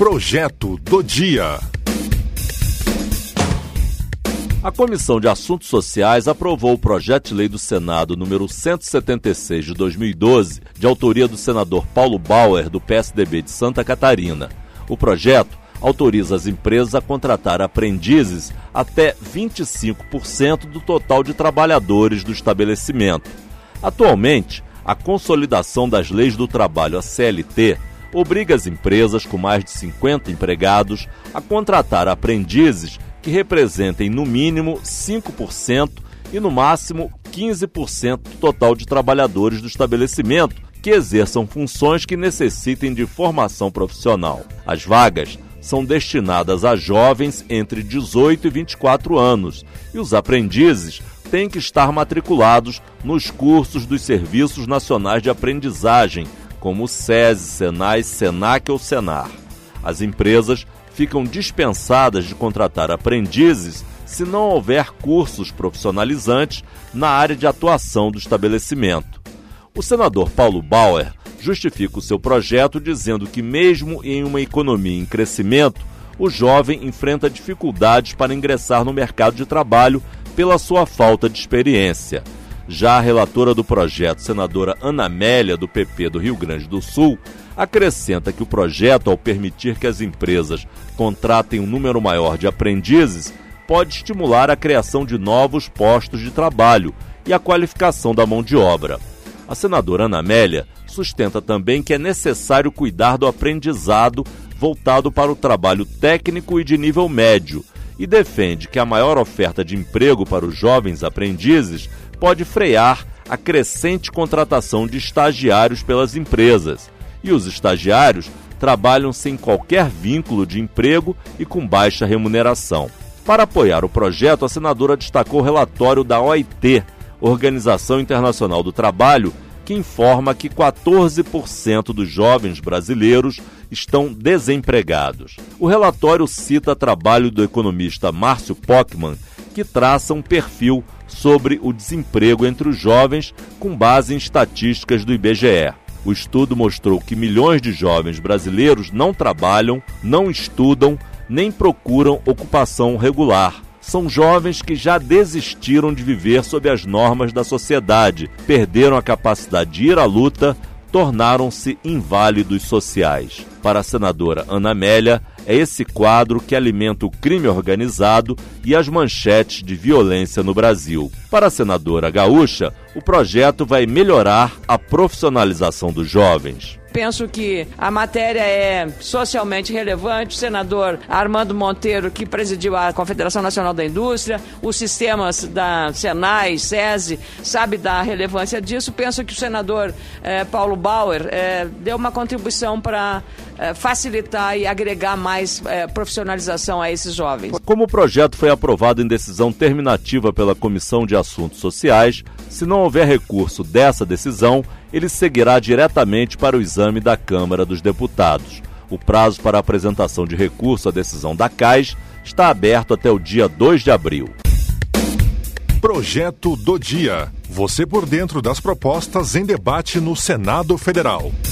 Projeto do Dia. A Comissão de Assuntos Sociais aprovou o projeto de lei do Senado número 176 de 2012, de autoria do senador Paulo Bauer, do PSDB de Santa Catarina. O projeto autoriza as empresas a contratar aprendizes até 25% do total de trabalhadores do estabelecimento. Atualmente, a Consolidação das Leis do Trabalho, a CLT, obriga as empresas com mais de 50 empregados a contratar aprendizes que representem no mínimo 5% e no máximo 15% do total de trabalhadores do estabelecimento que exerçam funções que necessitem de formação profissional. As vagas são destinadas a jovens entre 18 e 24 anos e os aprendizes têm que estar matriculados nos cursos dos Serviços Nacionais de Aprendizagem, como o SESI, SENAI, SENAC ou SENAR. As empresas ficam dispensadas de contratar aprendizes se não houver cursos profissionalizantes na área de atuação do estabelecimento. O senador Paulo Bauer justifica o seu projeto dizendo que, mesmo em uma economia em crescimento, o jovem enfrenta dificuldades para ingressar no mercado de trabalho pela sua falta de experiência. Já a relatora do projeto, senadora Ana Amélia, do PP do Rio Grande do Sul, acrescenta que o projeto, ao permitir que as empresas contratem um número maior de aprendizes, pode estimular a criação de novos postos de trabalho e a qualificação da mão de obra. A senadora Ana Amélia sustenta também que é necessário cuidar do aprendizado voltado para o trabalho técnico e de nível médio e defende que a maior oferta de emprego para os jovens aprendizes pode frear a crescente contratação de estagiários pelas empresas. E os estagiários trabalham sem qualquer vínculo de emprego e com baixa remuneração. Para apoiar o projeto, a senadora destacou o relatório da OIT, Organização Internacional do Trabalho, que informa que 14% dos jovens brasileiros estão desempregados. O relatório cita trabalho do economista Márcio Pockmann, que traça um perfil sobre o desemprego entre os jovens com base em estatísticas do IBGE. O estudo mostrou que milhões de jovens brasileiros não trabalham, não estudam, nem procuram ocupação regular. São jovens que já desistiram de viver sob as normas da sociedade, perderam a capacidade de ir à luta, tornaram-se inválidos sociais. Para a senadora Ana Amélia, é esse quadro que alimenta o crime organizado e as manchetes de violência no Brasil. Para a senadora gaúcha, o projeto vai melhorar a profissionalização dos jovens. Penso que a matéria é socialmente relevante. O senador Armando Monteiro, que presidiu a Confederação Nacional da Indústria, os sistemas da SENAI, SESI, sabe da relevância disso. Penso que o senador Paulo Bauer deu uma contribuição para facilitar e agregar mais profissionalização a esses jovens. Como o projeto foi aprovado em decisão terminativa pela Comissão de Assuntos Sociais, se não houver recurso dessa decisão, ele seguirá diretamente para o exame da Câmara dos Deputados. O prazo para a apresentação de recurso à decisão da CAIS está aberto até o dia 2 de abril. Projeto do Dia. Você por dentro das propostas em debate no Senado Federal.